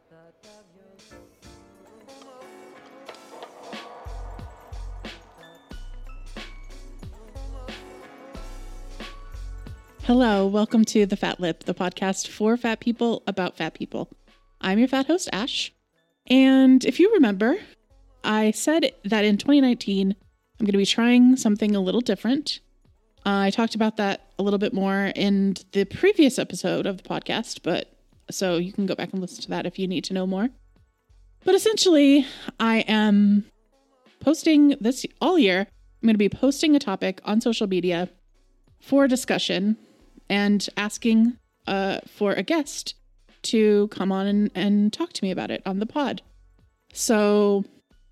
Hello, welcome to The Fat Lip, the podcast for fat people about fat people. I'm your fat host, Ash. And if you remember, I said that in 2019, I'm going to be trying something a little different. I talked about that a little bit more in the previous episode of the podcast, but so you can go back and listen to that if you need to know more. But essentially, I am posting this all year. I'm going to be posting a topic on social media for discussion and asking for a guest to come on and talk to me about it on the pod. So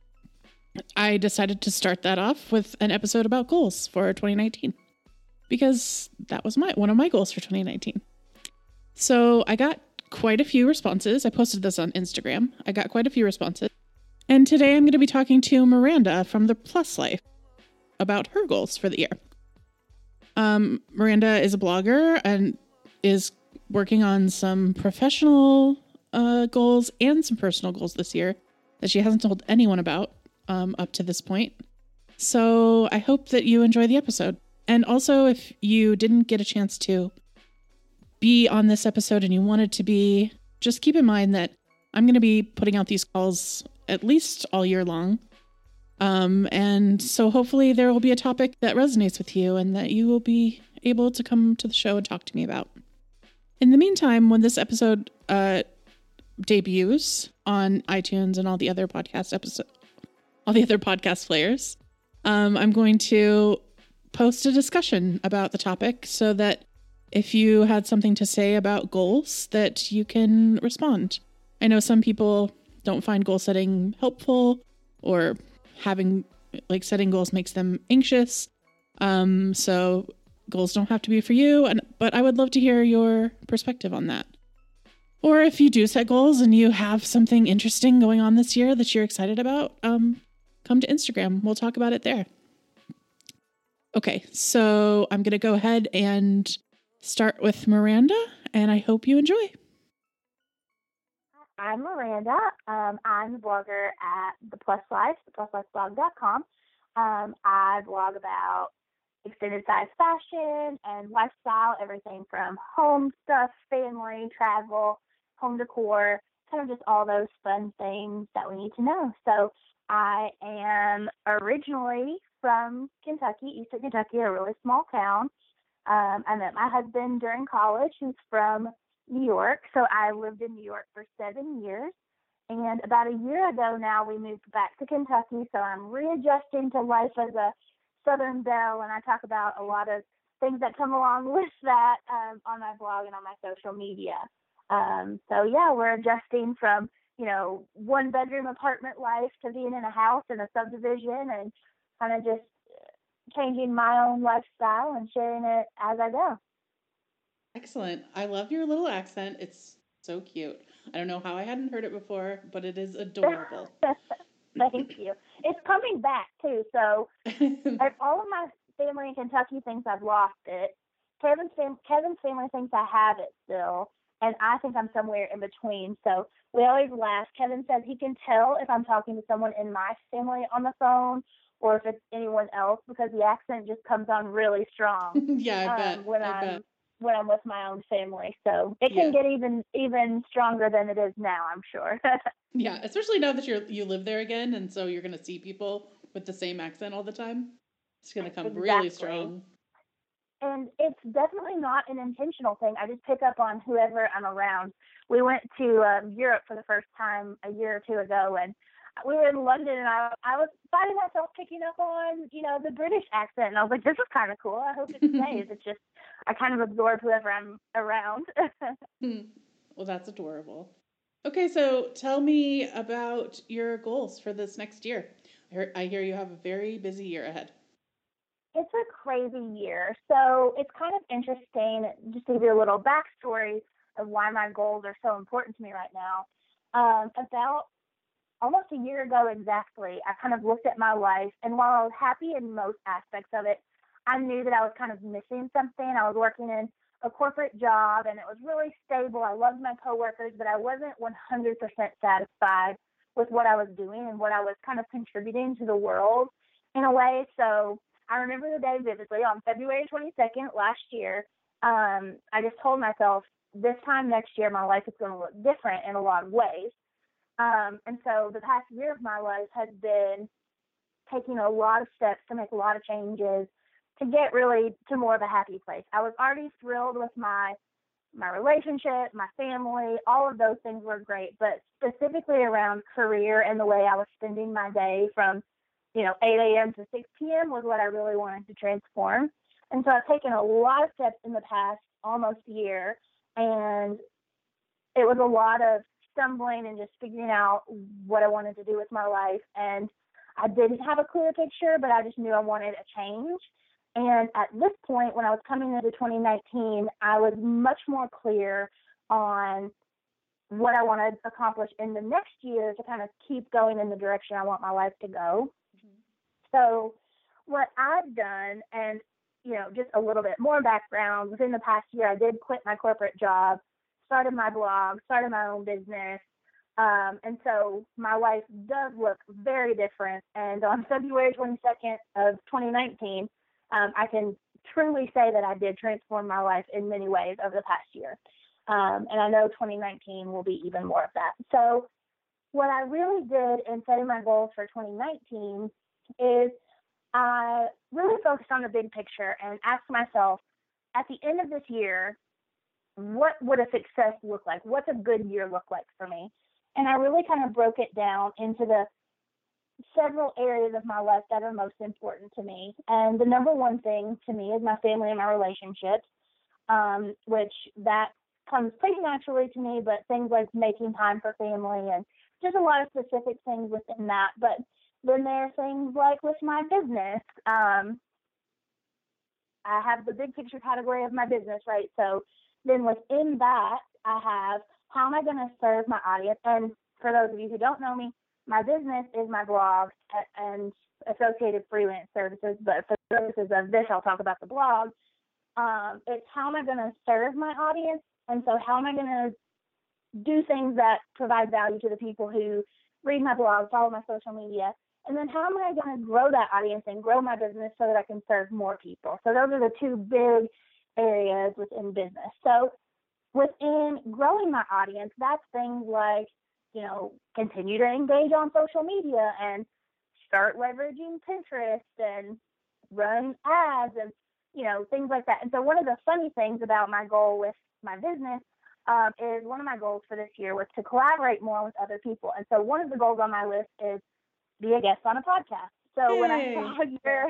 I decided to start that off with an episode about goals for 2019 because that was one of my goals for 2019. So I got quite a few responses. I posted this on Instagram. I got quite a few responses. And today I'm going to be talking to Miranda from The Plus Life about her goals for the year. Miranda is a blogger and is working on some professional goals and some personal goals this year that she hasn't told anyone about up to this point. So I hope that you enjoy the episode. And also, if you didn't get a chance to be on this episode and you wanted to be, just keep in mind that I'm going to be putting out these calls at least all year long. And so hopefully there will be a topic that resonates with you and that you will be able to come to the show and talk to me about. In the meantime, when this episode debuts on iTunes and all the other podcast players, I'm going to post a discussion about the topic so that if you had something to say about goals, that you can respond. I know some people don't find goal setting helpful, or setting goals makes them anxious. So goals don't have to be for you, but I would love to hear your perspective on that. Or if you do set goals and you have something interesting going on this year that you're excited about, come to Instagram. We'll talk about it there. Okay, so I'm going to go ahead and start with Miranda, and I hope you enjoy. I'm Miranda. I'm the blogger at The Plus Life, thepluslifeblog.com. I blog about extended size fashion and lifestyle, everything from home stuff, family, travel, home decor, kind of just all those fun things that we need to know. So I am originally from Kentucky, Eastern Kentucky, a really small town. I met my husband during college, who's from New York. So I lived in New York for 7 years. And about a year ago now, we moved back to Kentucky. So I'm readjusting to life as a Southern belle. And I talk about a lot of things that come along with that on my blog and on my social media. So yeah, we're adjusting from, one bedroom apartment life to being in a house in a subdivision and kind of just changing my own lifestyle and sharing it as I go. Excellent. I love your little accent. It's so cute. I don't know how I hadn't heard it before, but it is adorable. Thank you. It's coming back, too. So all of my family in Kentucky thinks I've lost it. Kevin's family thinks I have it still, and I think I'm somewhere in between. So we always laugh. Kevin says he can tell if I'm talking to someone in my family on the phone or if it's anyone else because the accent just comes on really strong. Yeah, I bet. When I'm with my own family. So it can get even stronger than it is now, I'm sure. Yeah, especially now that you live there again, and so you're going to see people with the same accent all the time. It's going to come really strong. And it's definitely not an intentional thing. I just pick up on whoever I'm around. We went to Europe for the first time a year or two ago, and we were in London, and I was finding myself picking up on, the British accent, and I was like, this is kind of cool. I hope it stays. It's just, I kind of absorb whoever I'm around. Well, that's adorable. Okay, so tell me about your goals for this next year. I hear you have a very busy year ahead. It's a crazy year. So it's kind of interesting, just to give you a little backstory of why my goals are so important to me right now. About almost a year ago exactly, I kind of looked at my life, and while I was happy in most aspects of it, I knew that I was kind of missing something. I was working in a corporate job, and it was really stable. I loved my coworkers, but I wasn't 100% satisfied with what I was doing and what I was kind of contributing to the world in a way. So I remember the day vividly. On February 22nd last year, I just told myself, this time next year, my life is going to look different in a lot of ways. And so the past year of my life has been taking a lot of steps to make a lot of changes to get really to more of a happy place. I was already thrilled with my relationship, my family, all of those things were great, but specifically around career and the way I was spending my day from, 8 a.m. to 6 p.m. was what I really wanted to transform. And so I've taken a lot of steps in the past almost year, and it was a lot of stumbling and just figuring out what I wanted to do with my life. And I didn't have a clear picture, but I just knew I wanted a change. And at this point, when I was coming into 2019, I was much more clear on what I want to accomplish in the next year to kind of keep going in the direction I want my life to go. Mm-hmm. So what I've done, and, just a little bit more background, within the past year, I did quit my corporate job, started my blog, started my own business. And so my life does look very different. And on February 22nd of 2019, I can truly say that I did transform my life in many ways over the past year. And I know 2019 will be even more of that. So what I really did in setting my goals for 2019 is I really focused on the big picture and asked myself, at the end of this year, what would a success look like? What's a good year look like for me? And I really kind of broke it down into the several areas of my life that are most important to me. And the number one thing to me is my family and my relationships, which that comes pretty naturally to me, but things like making time for family and just a lot of specific things within that. But then there are things like with my business. I have the big picture category of my business, right? So then within that, I have, how am I going to serve my audience? And for those of you who don't know me, my business is my blog and associated freelance services. But for the purposes of this, I'll talk about the blog. It's how am I going to serve my audience? And so how am I going to do things that provide value to the people who read my blog, follow my social media? And then how am I going to grow that audience and grow my business so that I can serve more people? So those are the two big areas within business. So within growing my audience, that's things like, continue to engage on social media and start leveraging Pinterest and run ads and, things like that. And so one of the funny things about my goal with my business is one of my goals for this year was to collaborate more with other people. And so one of the goals on my list is be a guest on a podcast. So Yay. When I saw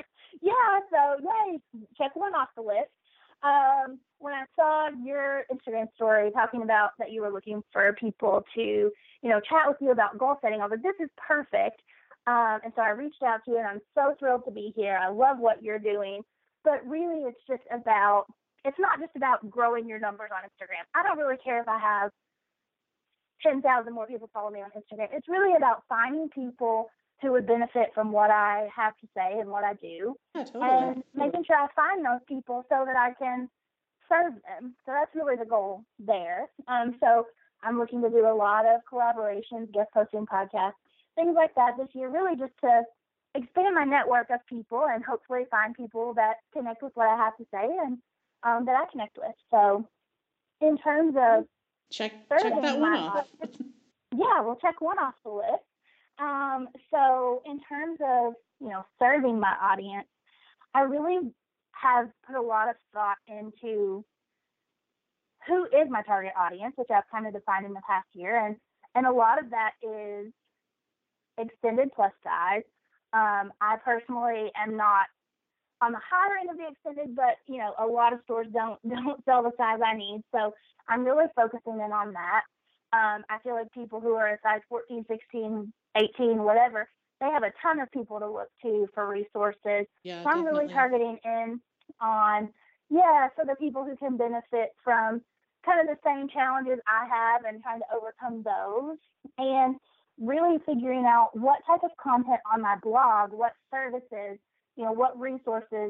yay, check one off the list. When I saw your Instagram story talking about that you were looking for people to, chat with you about goal setting, I was like, this is perfect. And so I reached out to you, and I'm so thrilled to be here. I love what you're doing. But really, it's not just about growing your numbers on Instagram. I don't really care if I have 10,000 more people follow me on Instagram. It's really about finding people who would benefit from what I have to say and what I do. Yeah, totally. And making sure I find those people so that I can serve them. So that's really the goal there. So I'm looking to do a lot of collaborations, guest posting podcasts, things like that this year, really just to expand my network of people and hopefully find people that connect with what I have to say and that I connect with. So in terms of check that one off. Yeah, we'll check one off the list. So in terms of, serving my audience, I really have put a lot of thought into who is my target audience, which I've kind of defined in the past year. And a lot of that is extended plus size. I personally am not on the higher end of the extended, but, a lot of stores don't sell the size I need. So I'm really focusing in on that. I feel like people who are a size 14, 16, 18, whatever, they have a ton of people to look to for resources. Yeah, so I'm definitely. really targeting in on, for the people who can benefit from kind of the same challenges I have and trying to overcome those, and really figuring out what type of content on my blog, what services, what resources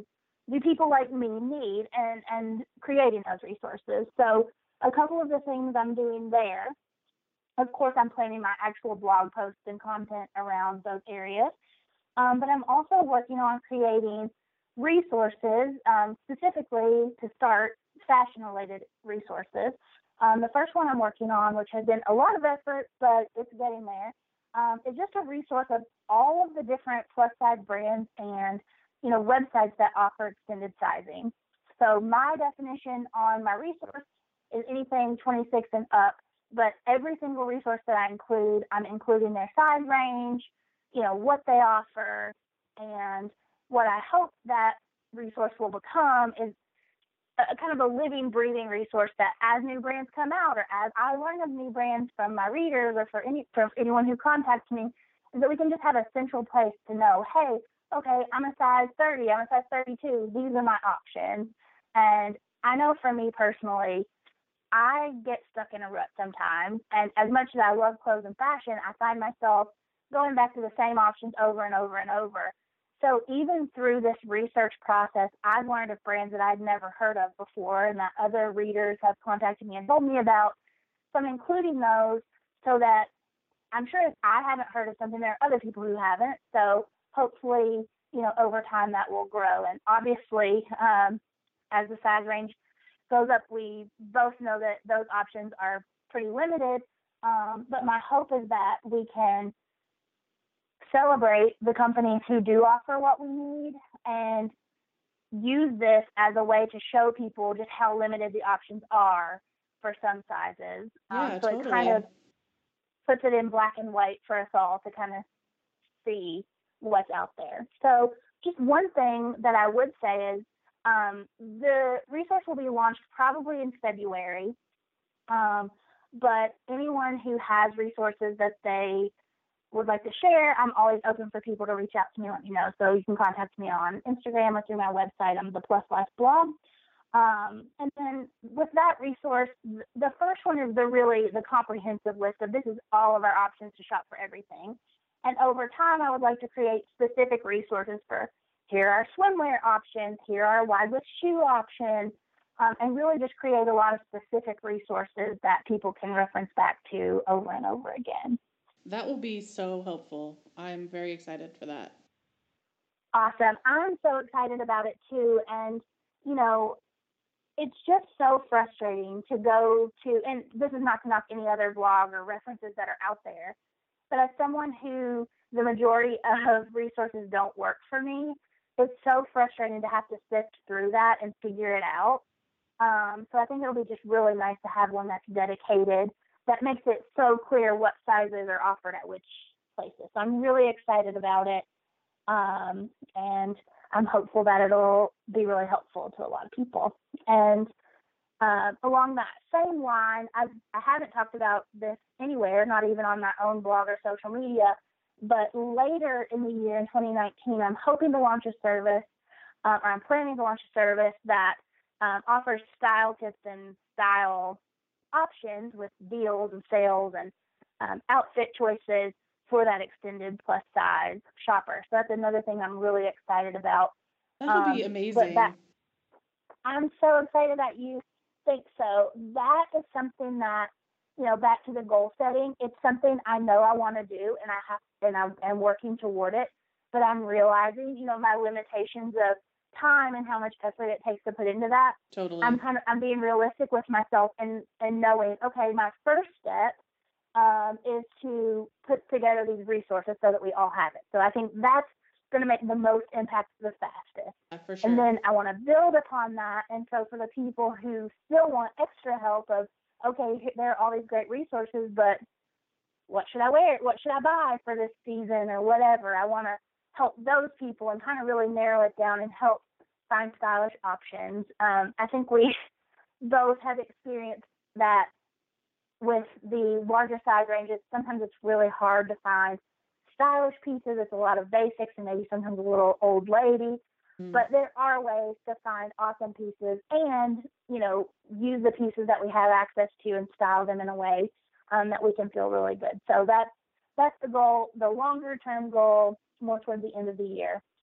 do people like me need, and creating those resources. So a couple of the things I'm doing there, of course, I'm planning my actual blog posts and content around those areas. But I'm also working on creating resources, specifically to start fashion-related resources. The first one I'm working on, which has been a lot of effort, but it's getting there, is just a resource of all of the different plus-size brands and, websites that offer extended sizing. So my definition on my resource is anything 26 and up, but every single resource that I include, I'm including their size range, what they offer, and what I hope that resource will become is a kind of a living, breathing resource that as new brands come out, or as I learn of new brands from my readers, or from anyone who contacts me, is that we can just have a central place to know, hey, okay, I'm a size 30, I'm a size 32, these are my options. And I know for me personally, I get stuck in a rut sometimes, and as much as I love clothes and fashion, I find myself going back to the same options over and over and over. So even through this research process, I've learned of brands that I'd never heard of before and that other readers have contacted me and told me about. So I'm including those so that I'm sure if I haven't heard of something, there are other people who haven't. So hopefully, over time that will grow. And obviously, as the size range goes up, we both know that those options are pretty limited. But my hope is that we can celebrate the companies who do offer what we need and use this as a way to show people just how limited the options are for some sizes. Yeah, so totally. It kind of puts it in black and white for us all to kind of see what's out there. So just one thing that I would say is the resource will be launched probably in February, but anyone who has resources that they would like to share, I'm always open for people to reach out to me and let me know. So you can contact me on Instagram or through my website. I'm the Plus Life blog. And then with that resource, the first one is the comprehensive list of this is all of our options to shop for everything. And over time, I would like to create specific resources for here are swimwear options, here are wide width shoe options, and really just create a lot of specific resources that people can reference back to over and over again. That will be so helpful. I'm very excited for that. Awesome. I'm so excited about it too. And, it's just so frustrating to go to, and this is not to knock any other blog or references that are out there, but as someone who the majority of resources don't work for me, it's so frustrating to have to sift through that and figure it out. So I think it'll be just really nice to have one that's dedicated, that makes it so clear what sizes are offered at which places. So I'm really excited about it. And I'm hopeful that it'll be really helpful to a lot of people. And along that same line, I haven't talked about this anywhere, not even on my own blog or social media, but later in the year in 2019, I'm hoping to launch a service, or I'm planning to launch a service that offers style tips and style options with deals and sales and outfit choices for that extended plus size shopper. So that's another thing I'm really excited about. That'll be amazing. I'm so excited that you think so. That is something that, back to the goal setting, it's something I know I want to do, and I'm working toward it, but I'm realizing, my limitations of time and how much effort it takes to put into that. Totally. I'm being realistic with myself and knowing, okay, my first step is to put together these resources so that we all have it. So I think that's going to make the most impact the fastest. For sure. And then I want to build upon that. And so for the people who still want extra help of, okay, there are all these great resources, but what should I wear? What should I buy for this season or whatever? I want to help those people and kind of really narrow it down and help find stylish options. I think we both have experienced that with the larger size ranges. Sometimes it's really hard to find stylish pieces. It's a lot of basics and maybe sometimes a little old lady. But there are ways to find awesome pieces and, use the pieces that we have access to and style them in a way that we can feel really good. So that's the goal, the longer term goal, more towards the end of the year.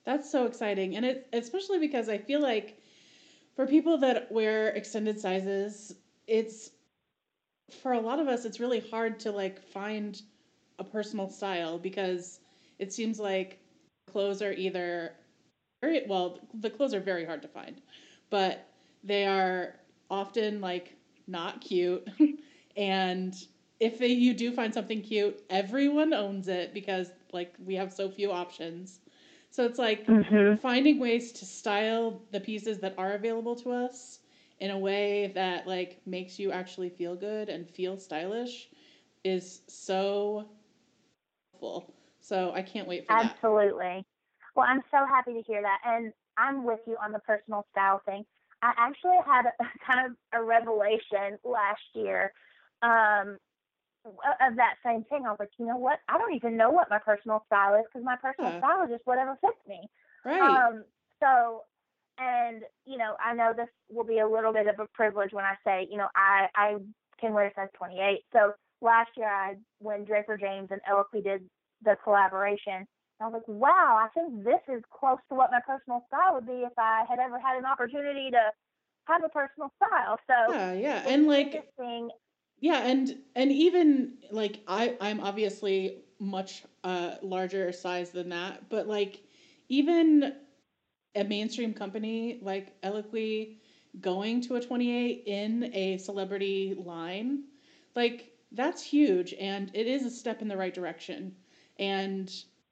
That's so exciting. And especially because I feel like for people that wear extended sizes, it's for a lot of us it's really hard to like find a personal style because it seems like clothes are either very well, the clothes are very hard to find, but they are often like not cute. And if you do find something cute, everyone owns it because like we have so few options. So it's like Mhm. finding ways to style the pieces that are available to us in a way that like makes you actually feel good and feel stylish is so helpful. So I can't wait for that. Absolutely. Well, I'm so happy to hear that, and I'm with you on the personal style thing. I actually had a, kind of a revelation last year, um, of that same thing. I was like, you know what? I don't even know what my personal style is because my personal Yeah, style is just whatever fits me. right. Um, so, and I know this will be a little bit of a privilege when I say, I can wear size 28. So last year, when Draper James and Eloquy did the collaboration, I was like, wow, I think this is close to what my personal style would be if I had ever had an opportunity to have a personal style. So Yeah, yeah. it's And like interesting. yeah, and even like I'm obviously much larger size than that, but like even a mainstream company like Eloquy going to a 28 in a celebrity line, like that's huge and it is a step in the right direction. And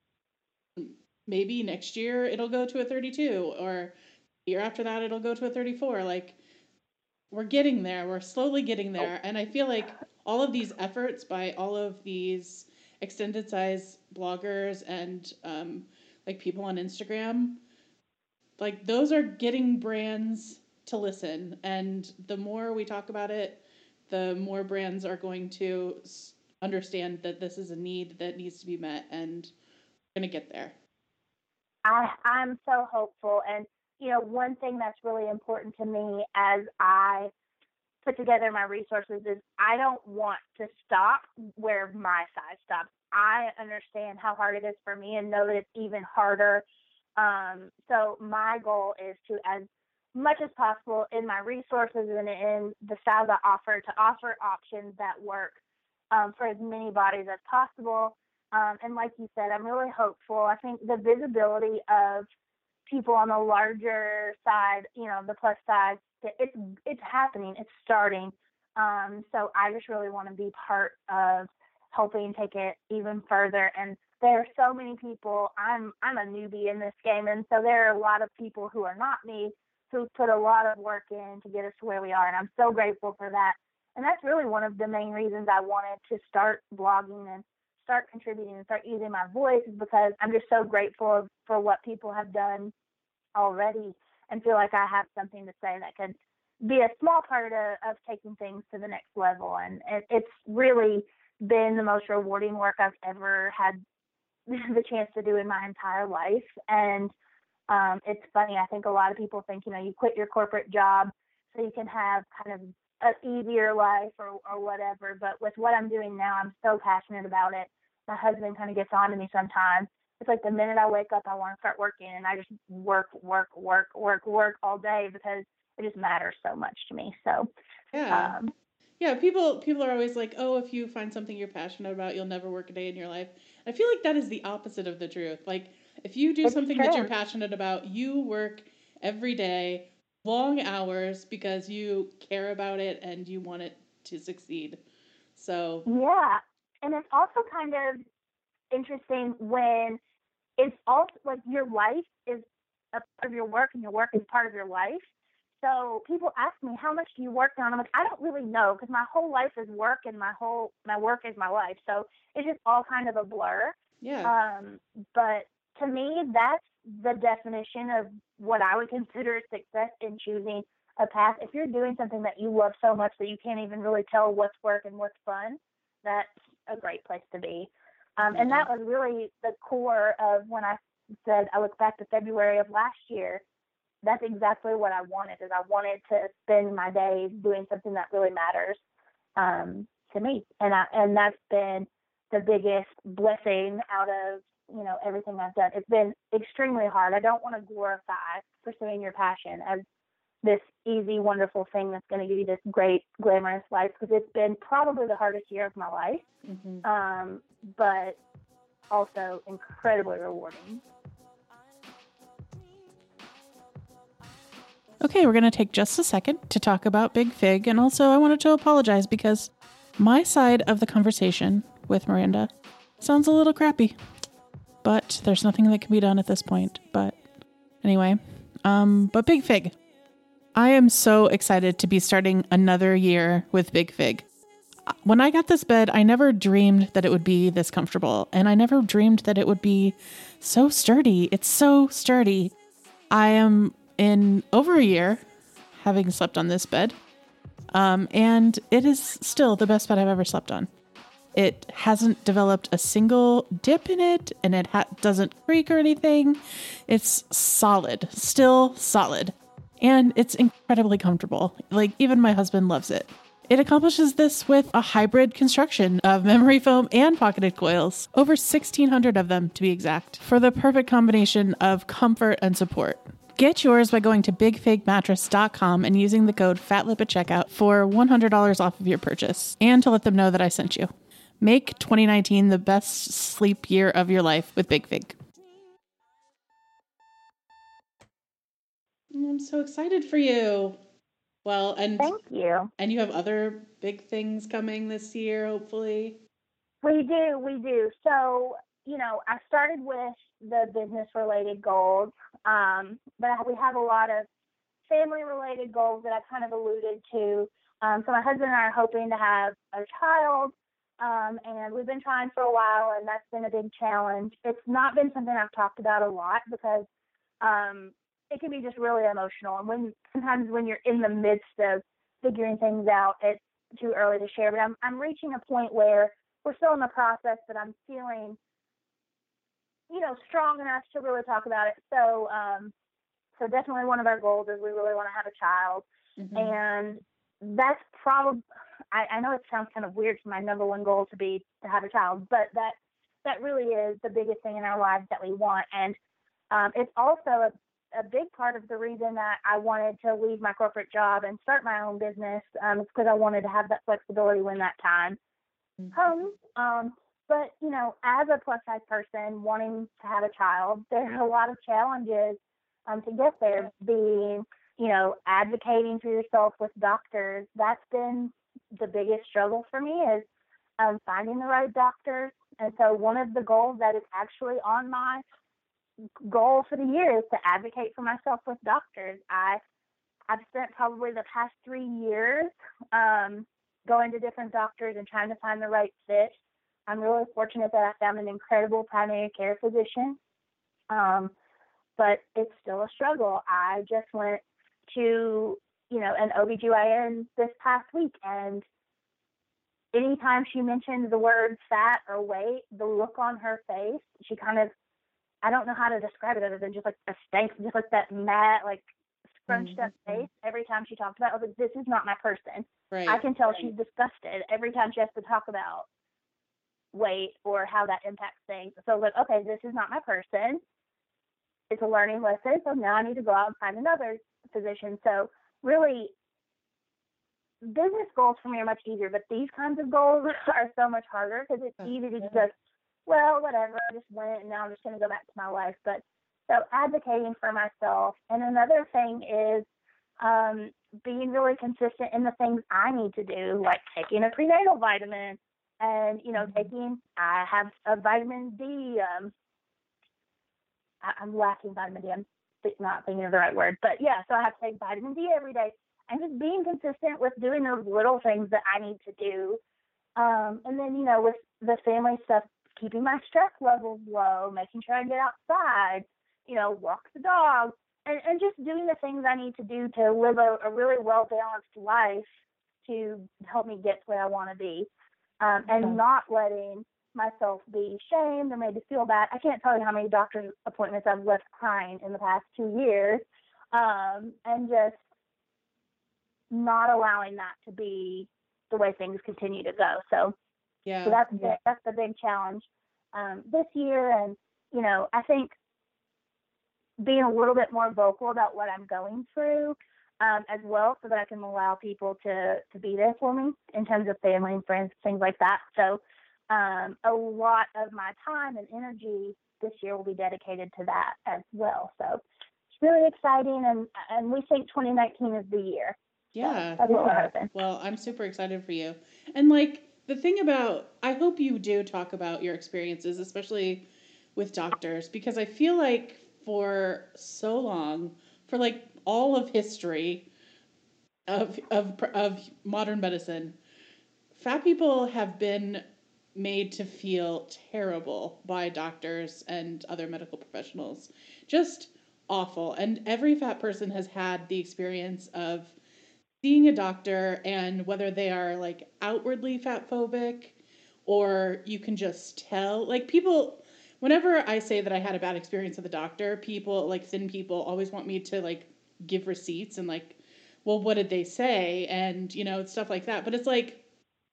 maybe next year it'll go to a 32 or the year after that it'll go to a 34. Like we're getting there. We're slowly getting Oh, there. And I feel like all of these efforts by all of these extended size bloggers and like people on Instagram, like those are getting brands to listen. And the more we talk about it, the more brands are going to understand that this is a need that needs to be met and we're going to get there. I'm so hopeful. And, one thing that's really important to me as I put together my resources is I don't want to stop where my size stops. I understand how hard it is for me and know that it's even harder. So my goal is to, as much as possible in my resources and in the styles I offer, to offer options that work for as many bodies as possible. And like you said, I'm really hopeful. I think the visibility of people on the larger side, the plus size, it's happening, it's starting. So I just really want to be part of helping take it even further. And there are so many people. I'm a newbie in this game, and so there are a lot of people who are not me who put a lot of work in to get us to where we are, and I'm so grateful for that. And that's really one of the main reasons I wanted to start blogging and start contributing and start using my voice is because I'm just so grateful for what people have done already and feel like I have something to say that can be a small part of taking things to the next level. And it's really been the most rewarding work I've ever had the chance to do in my entire life. And it's funny. I think a lot of people think, you quit your corporate job so you can have kind of an easier life or whatever. But with what I'm doing now, I'm so passionate about it. My husband kind of gets on to me sometimes. It's like the minute I wake up, I want to start working, and I just work, work, work, work, work all day because it just matters so much to me. So, Yeah. um, Yeah, people are always like, "Oh, if you find something you're passionate about, you'll never work a day in your life." I feel like that is the opposite of the truth. Like, if you do it's something that you're true. passionate about, you work every day, long hours because you care about it and you want it to succeed. So, Yeah. And it's also kind of interesting when it's also like your life is a part of your work and your work is part of your life. So people ask me, how much do you work on? I'm like, I don't really know because my whole life is work and my work is my life. So it's just all kind of a blur. yeah. Um, but to me, that's the definition of what I would consider success in choosing a path. If you're doing something that you love so much that you can't even really tell what's work and what's fun, that's a great place to be. And Yeah. that was really the core of when I said I look back to February of last year. That's exactly what I wanted. Is I wanted to spend my days doing something that really matters to me, and that's been the biggest blessing out of everything I've done. It's been extremely hard. I don't want to glorify pursuing your passion as this easy, wonderful thing that's going to give you this great, glamorous life, because it's been probably the hardest year of my life, but also incredibly rewarding. Okay, we're going to take just a second to talk about Big Fig, and also I wanted to apologize because my side of the conversation with Miranda sounds a little crappy, but there's nothing that can be done at this point. But anyway, but Big Fig. I am so excited to be starting another year with Big Fig. When I got this bed, I never dreamed that it would be this comfortable, and I never dreamed that it would be so sturdy. It's so sturdy. I am in over a year having slept on this bed, and it is still the best bed I've ever slept on. It hasn't developed a single dip in it, and it doesn't creak or anything. It's solid, still solid, and it's incredibly comfortable. Like, even my husband loves it. It accomplishes this with a hybrid construction of memory foam and pocketed coils, over 1,600 of them to be exact, for the perfect combination of comfort and support. Get yours by going to bigfigmattress.com and using the code FATLIP at checkout for $100 off of your purchase, and to let them know that I sent you. Make 2019 the best sleep year of your life with Big Fig. I'm so excited for you. Well, and thank you. And you have other big things coming this year, hopefully. We do. So, I started with the business-related goals, but we have a lot of family-related goals that I kind of alluded to. So my husband and I are hoping to have a child, and we've been trying for a while, and that's been a big challenge. It's not been something I've talked about a lot because it can be just really emotional. And sometimes when you're in the midst of figuring things out, it's too early to share. But I'm reaching a point where we're still in the process, but I'm feeling, strong enough to really talk about it. So, so definitely one of our goals is we really want to have a child. And that's probably, I know it sounds kind of weird for my number one goal to be to have a child, but that really is the biggest thing in our lives that we want. And it's also a big part of the reason that I wanted to leave my corporate job and start my own business, is because I wanted to have that flexibility when that time comes. But, as a plus size person wanting to have a child, there are a lot of challenges to get there. Being, advocating for yourself with doctors, that's been the biggest struggle for me, is finding the right doctors. And so one of the goals that is actually on my goal for the year is to advocate for myself with doctors. I've spent probably the past 3 years going to different doctors and trying to find the right fit. I'm really fortunate that I found an incredible primary care physician, but it's still a struggle. I just went to, an OBGYN this past week, and anytime she mentioned the word fat or weight, the look on her face, she kind of, I don't know how to describe it other than just like a stank, just like that mad, like scrunched up face. Every time she talked about it, I was like, this is not my person. Right. I can tell she's disgusted every time she has to talk about weight or how that impacts things. So like, okay, this is not my person. It's a learning lesson. So now I need to go out and find another physician. So really, business goals for me are much easier, but these kinds of goals are so much harder because it's easy to just, well, whatever, I just went and now I'm just going to go back to my life. But so advocating for myself. And another thing is being really consistent in the things I need to do, like taking a prenatal vitamin and, I have a vitamin D. I'm lacking vitamin D. I'm not thinking of the right word. But yeah, so I have to take vitamin D every day. And just being consistent with doing those little things that I need to do. And then, with the family stuff, keeping my stress levels low, making sure I get outside, walk the dog, and just doing the things I need to do to live a really well-balanced life to help me get to where I want to be, and not letting myself be shamed or made to feel bad. I can't tell you how many doctor's appointments I've left crying in the past 2 years, and just not allowing that to be the way things continue to go. So that's the big challenge this year. And I think being a little bit more vocal about what I'm going through as well, so that I can allow people to be there for me in terms of family and friends, things like that. So a lot of my time and energy this year will be dedicated to that as well. So it's really exciting, and we think 2019 is the year. Yeah. So that's what we're hoping. Well, I'm super excited for you. And like the thing about, I hope you do talk about your experiences, especially with doctors, because I feel like for so long, for like all of history of modern medicine, fat people have been made to feel terrible by doctors and other medical professionals. Just awful. And every fat person has had the experience of seeing a doctor, and whether they are like outwardly fat phobic or you can just tell, like people, whenever I say that I had a bad experience with a doctor, people, like thin people, always want me to like give receipts and like, well, what did they say, and stuff like that. But it's like,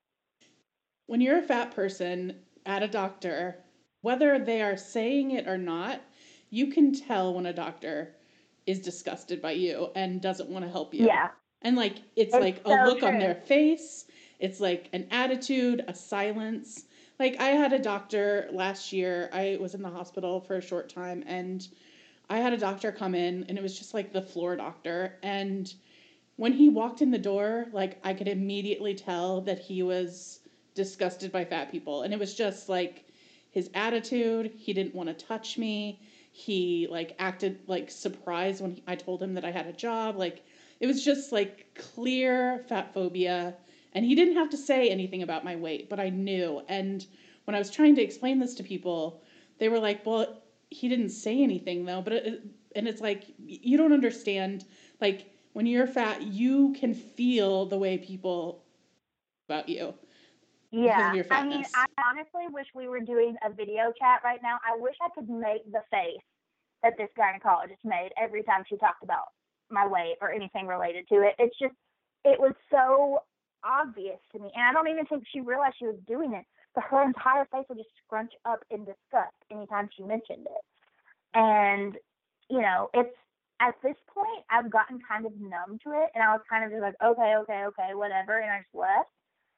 when you're a fat person at a doctor, whether they are saying it or not, you can tell when a doctor is disgusted by you and doesn't want to help you. Yeah. And like it's like a so look on true. their face, it's like an attitude, a silence. Like I had a doctor last year. I was in the hospital for a short time, and I had a doctor come in, and it was just like the floor doctor, and when he walked in the door, like I could immediately tell that he was disgusted by fat people. And it was just like his attitude. He didn't want to touch me. He like acted like surprised when I told him that I had a job. Like it was just like clear fat phobia. And he didn't have to say anything about my weight, but I knew. And when I was trying to explain this to people, they were like, well, he didn't say anything though. And it's like, you don't understand. Like when you're fat, you can feel the way people about you because of Yeah. your I mean, fatness. I honestly wish we were doing a video chat right now. I wish I could make the face that this gynecologist made every time she talked about my weight or anything related to it. It was so obvious to me. And I don't even think she realized she was doing it, but her entire face would just scrunch up in disgust anytime she mentioned it. And, it's at this point, I've gotten kind of numb to it, and I was kind of just like, okay, whatever, and I just left.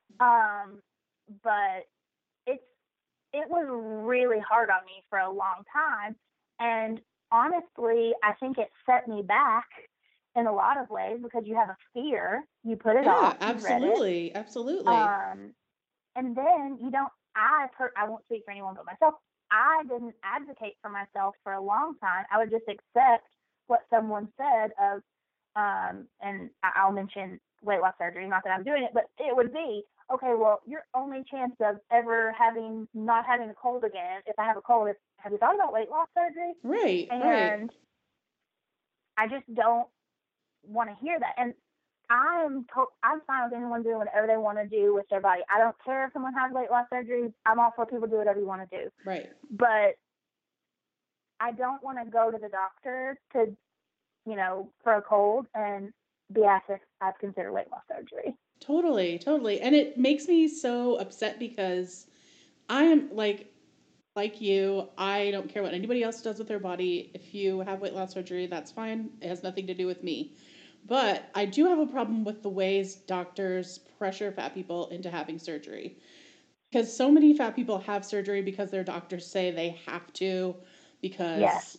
But it was really hard on me for a long time, and honestly, I think it set me back in a lot of ways because you have a fear, you put it off, you dread it. Absolutely. And then I won't speak for anyone but myself. I didn't advocate for myself for a long time. I would just accept what someone said of, and I'll mention weight loss surgery, not that I'm doing it, but it would be, okay, well, your only chance of ever not having a cold again, if I have a cold, have you thought about weight loss surgery? Right. And I just don't want to hear that. And I'm fine with anyone doing whatever they want to do with their body. I don't care if someone has weight loss surgery. I'm all for people do whatever you want to do. Right. But I don't want to go to the doctor to, for a cold and be asked if I've considered weight loss surgery. Totally. And it makes me so upset because I am like you, I don't care what anybody else does with their body. If you have weight loss surgery, that's fine. It has nothing to do with me. But I do have a problem with the ways doctors pressure fat people into having surgery. Because so many fat people have surgery because their doctors say they have to, because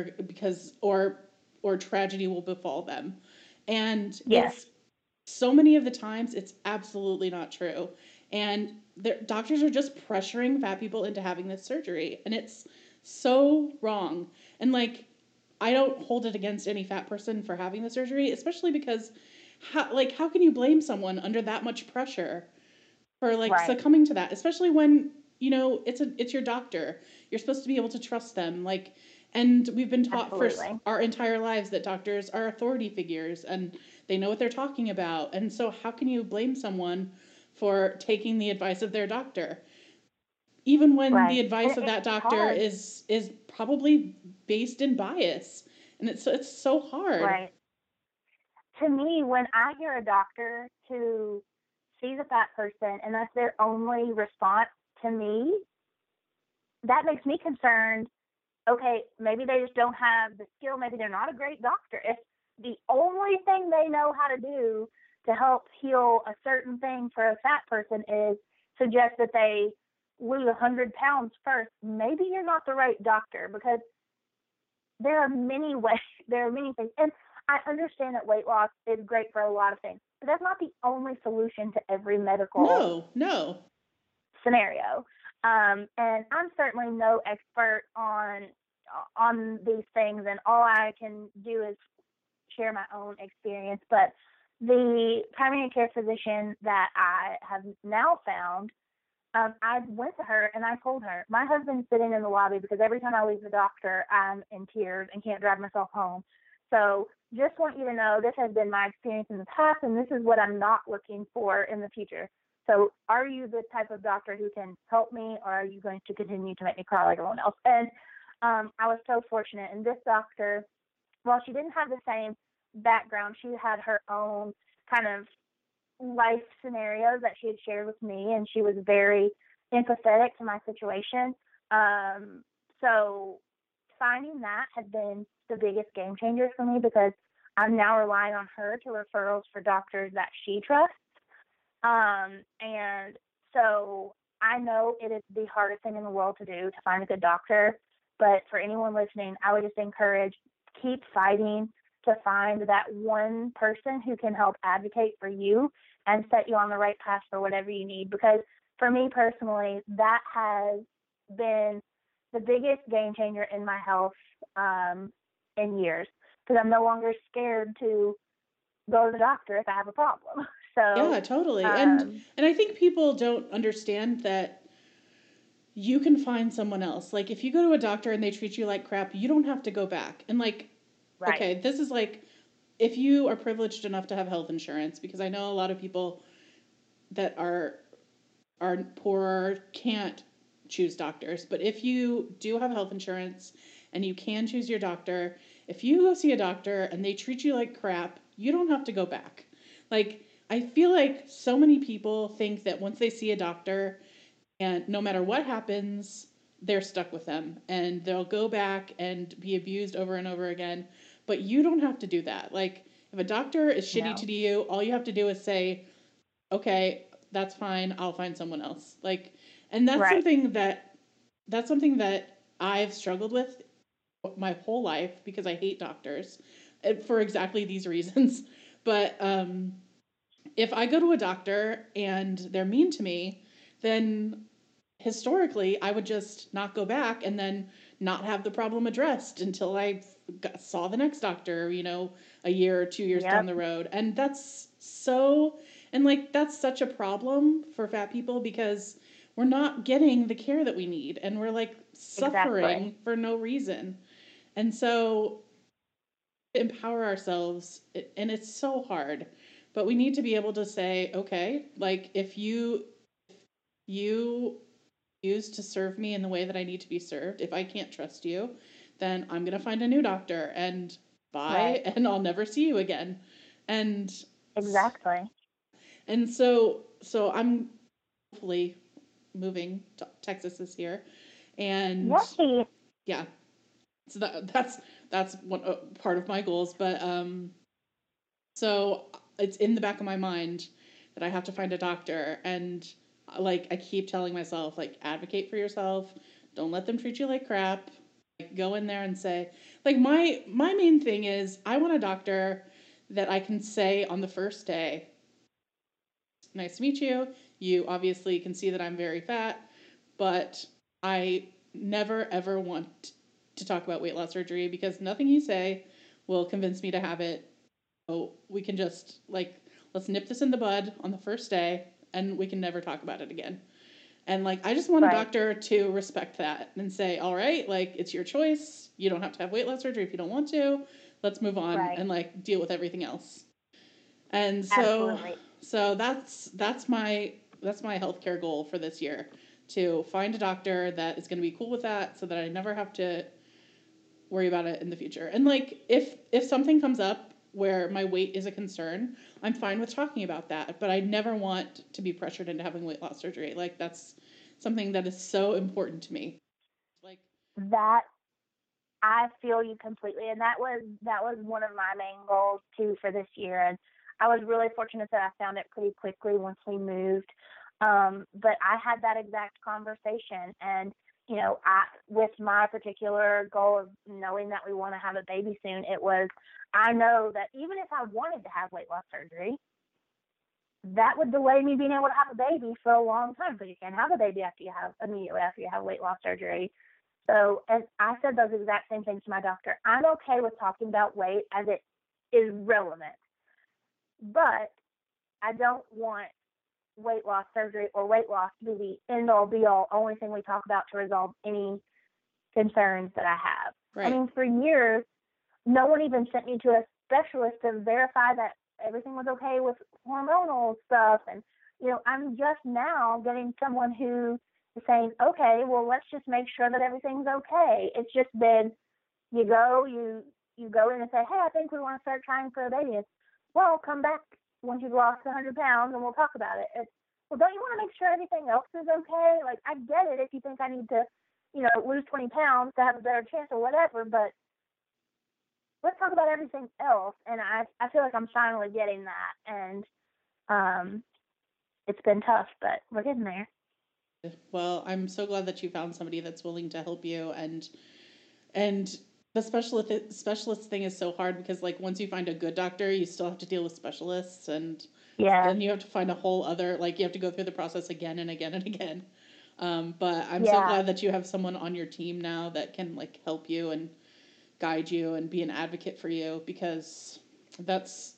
or tragedy will befall them. And it's so many of the times it's absolutely not true. And doctors are just pressuring fat people into having this surgery. And it's so wrong. And like, I don't hold it against any fat person for having the surgery, especially because how can you blame someone under that much pressure for succumbing to that, especially when, it's your doctor. You're supposed to be able to trust them. Like, and we've been taught for our entire lives that doctors are authority figures and they know what they're talking about. And so how can you blame someone for taking the advice of their doctor? Even when the advice of that doctor is probably based in bias. And it's so hard. Right. To me, when I hear a doctor who sees a fat person and that's their only response to me, that makes me concerned okay, maybe they just don't have the skill. Maybe they're not a great doctor. If the only thing they know how to do to help heal a certain thing for a fat person is suggest that they lose 100 pounds first, maybe you're not the right doctor, because there are many ways, there are many things. And I understand that weight loss is great for a lot of things, but that's not the only solution to every medical No. scenario. And I'm certainly no expert on these things, and all I can do is share my own experience. But the primary care physician that I have now found, I went to her and I told her, my husband's sitting in the lobby because every time I leave the doctor, I'm in tears and can't drive myself home. So just want you to know this has been my experience in the past, and this is what I'm not looking for in the future. So are you the type of doctor who can help me, or are you going to continue to make me cry like everyone else? And I was so fortunate. And this doctor, while she didn't have the same background, she had her own kind of life scenarios that she had shared with me, and she was very empathetic to my situation. So finding that has been the biggest game changer for me, because I'm now relying on her to referrals for doctors that she trusts. And so I know it is the hardest thing in the world to do, to find a good doctor. But for anyone listening, I would just encourage, keep fighting to find that one person who can help advocate for you and set you on the right path for whatever you need. Because for me personally, that has been the biggest game changer in my health in years, because I'm no longer scared to go to the doctor if I have a problem. So yeah, totally. And I think people don't understand that you can find someone else. Like, if you go to a doctor and they treat you like crap, you don't have to go back. And like, right. Okay, this is like, if you are privileged enough to have health insurance, because I know a lot of people that are poorer can't choose doctors, but if you do have health insurance and you can choose your doctor, if you go see a doctor and they treat you like crap, you don't have to go back. Like, I feel like so many people think that once they see a doctor, and no matter what happens, they're stuck with them and they'll go back and be abused over and over again. But you don't have to do that. Like, if a doctor is shitty to you, all you have to do is say, okay, that's fine, I'll find someone else. Like, and that's something that I've struggled with my whole life, because I hate doctors for exactly these reasons. But if I go to a doctor and they're mean to me, then historically I would just not go back and then not have the problem addressed until I saw the next doctor, a year or 2 years down the road. And that's such a problem for fat people, because we're not getting the care that we need, and we're like suffering for no reason. And so empower ourselves, and it's so hard, but we need to be able to say, okay, like, if you used to serve me in the way that I need to be served, if I can't trust you, then I'm going to find a new doctor, and bye, and I'll never see you again. And exactly. And so I'm hopefully moving to Texas this year. And yeah, so that's one part of my goals. But so it's in the back of my mind that I have to find a doctor, and like, I keep telling myself, like, advocate for yourself. Don't let them treat you like crap. Like, go in there and say, like, my main thing is, I want a doctor that I can say on the first day, nice to meet you. You obviously can see that I'm very fat, but I never ever want to talk about weight loss surgery, because nothing you say will convince me to have it. So we can just, like, let's nip this in the bud on the first day, and we can never talk about it again. And like, I just want a doctor to respect that and say, all right, like, it's your choice. You don't have to have weight loss surgery if you don't want to. Let's move on and like deal with everything else. And so that's my healthcare goal for this year, to find a doctor that is going to be cool with that, so that I never have to worry about it in the future. And like, if something comes up where my weight is a concern, I'm fine with talking about that, but I never want to be pressured into having weight loss surgery. Like, that's something that is so important to me. Like, that I feel you completely, and that was one of my main goals too for this year. And I was really fortunate that I found it pretty quickly once we moved. But I had that exact conversation, and with my particular goal of knowing that we want to have a baby soon, I know that even if I wanted to have weight loss surgery, that would delay me being able to have a baby for a long time, because you can't have a baby immediately after you have weight loss surgery. So, as I said those exact same things to my doctor, I'm okay with talking about weight as it is relevant, but I don't want weight loss surgery or weight loss to be the end all be all only thing we talk about to resolve any concerns that I have. Right. I mean, for years, no one even sent me to a specialist to verify that everything was okay with hormonal stuff. And, I'm just now getting someone who is saying, okay, well, let's just make sure that everything's okay. It's just been, you go in and say, hey, I think we want to start trying for a baby. Well, come back once you've lost 100 pounds and we'll talk about it. Well, don't you want to make sure everything else is okay? Like, I get it if you think I need to, lose 20 pounds to have a better chance or whatever, but let's talk about everything else. And I feel like I'm finally getting that. And it's been tough, but we're getting there. Well, I'm so glad that you found somebody that's willing to help you, and the specialist thing is so hard because, like, once you find a good doctor, you still have to deal with specialists, and then you have to find a whole other, like, you have to go through the process again and again and again. But I'm so glad that you have someone on your team now that can, like, help you and guide you and be an advocate for you, because that's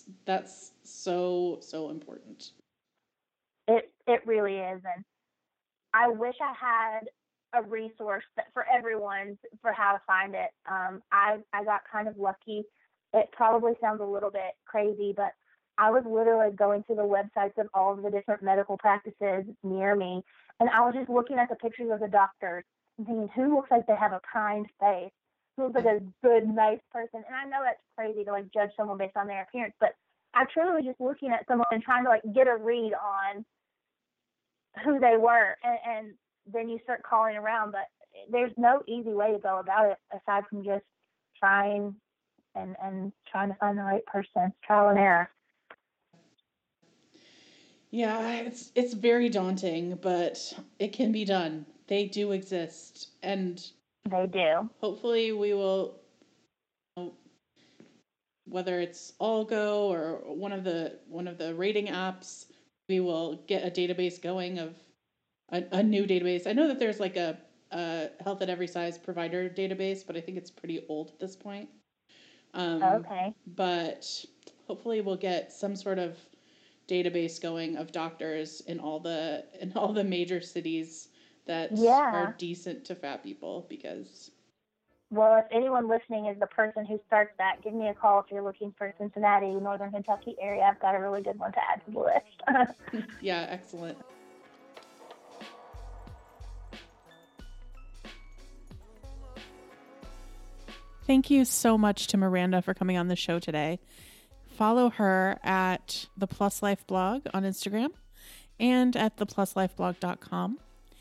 so important. It really is, and I wish I had a resource for everyone for how to find it. I got kind of lucky. It probably sounds a little bit crazy, but I was literally going to the websites of all of the different medical practices near me, and I was just looking at the pictures of the doctors and thinking, who looks like they have a kind face? Who looks like a good, nice person? And I know that's crazy to, like, judge someone based on their appearance, but I truly was just looking at someone and trying to, like, get a read on who they were, and then you start calling around. But there's no easy way to go about it aside from just trying and trying to find the right person. Trial and error. Yeah, it's very daunting, but it can be done. They do exist, and they do. Hopefully we will, whether it's Allgo or one of the rating apps, we will get a database going of a new database. I know that there's like a Health at Every Size provider database, but I think it's pretty old at this point. Okay. But hopefully we'll get some sort of database going of doctors in all the major cities that are decent to fat people, because... Well, if anyone listening is the person who starts that, give me a call if you're looking for Cincinnati, Northern Kentucky area. I've got a really good one to add to the list. Yeah, excellent. Thank you so much to Miranda for coming on the show today. Follow her at the Plus Life blog on Instagram and at thepluslifeblog.com.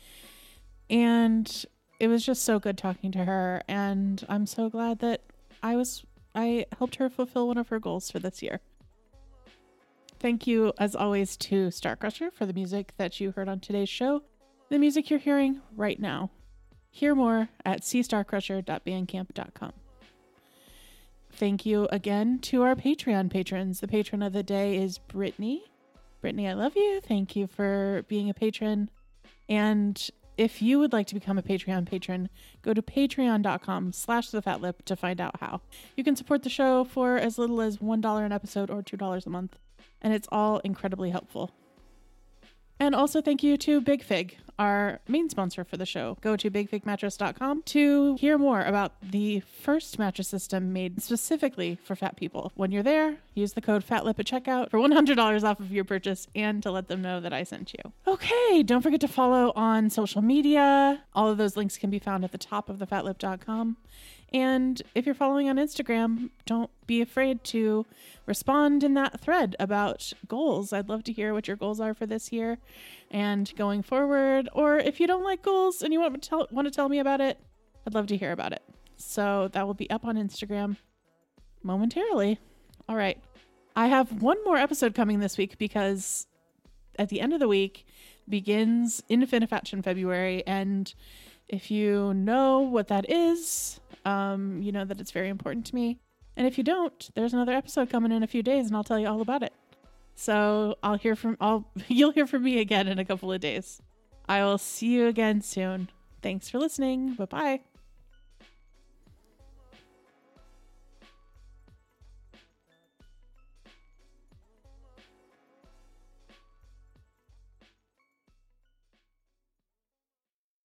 And it was just so good talking to her, and I'm so glad that I helped her fulfill one of her goals for this year. Thank you, as always, to Starcrusher for the music that you heard on today's show, the music you're hearing right now. Hear more at cstarcrusher.bandcamp.com. Thank you again to our Patreon patrons. The patron of the day is Brittany. Brittany, I love you. Thank you for being a patron. And if you would like to become a Patreon patron, go to patreon.com/thefatlip to find out how. You can support the show for as little as $1 an episode or $2 a month, and it's all incredibly helpful. And also thank you to Big Fig, our main sponsor for the show. Go to bigfigmattress.com to hear more about the first mattress system made specifically for fat people. When you're there, use the code FATLIP at checkout for $100 off of your purchase and to let them know that I sent you. Okay, don't forget to follow on social media. All of those links can be found at the top of thefatlip.com. And if you're following on Instagram, don't be afraid to respond in that thread about goals. I'd love to hear what your goals are for this year and going forward. Or if you don't like goals and you want to tell me about it, I'd love to hear about it. So that will be up on Instagram momentarily. All right. I have one more episode coming this week because at the end of the week begins Infinifaction February. And if you know what that is, you know that it's very important to me. And if you don't, there's another episode coming in a few days and I'll tell you all about it. So you'll hear from me again in a couple of days. I will see you again soon. Thanks for listening. Bye-bye.